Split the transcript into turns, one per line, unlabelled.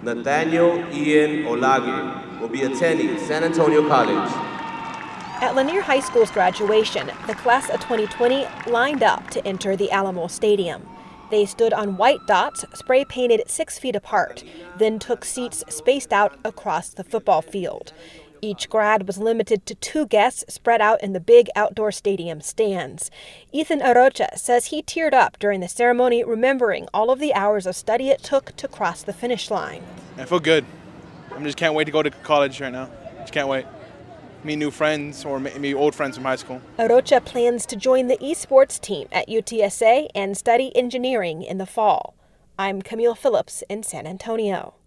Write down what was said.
Nathaniel Ian Olage will be attending San Antonio College.
At Lanier High School's graduation, the class of 2020 lined up to enter the Alamo Stadium. They stood on white dots, spray-painted 6 feet apart, then took seats spaced out across the football field. Each grad was limited to 2 guests spread out in the big outdoor stadium stands. Ethan Arocha says he teared up during the ceremony, remembering all of the hours of study it took to cross the finish line.
I feel good. I just can't wait to go to college right now. Just can't wait. Meet new friends or meet old friends from high school.
Arocha plans to join the esports team at UTSA and study engineering in the fall. I'm Camille Phillips in San Antonio.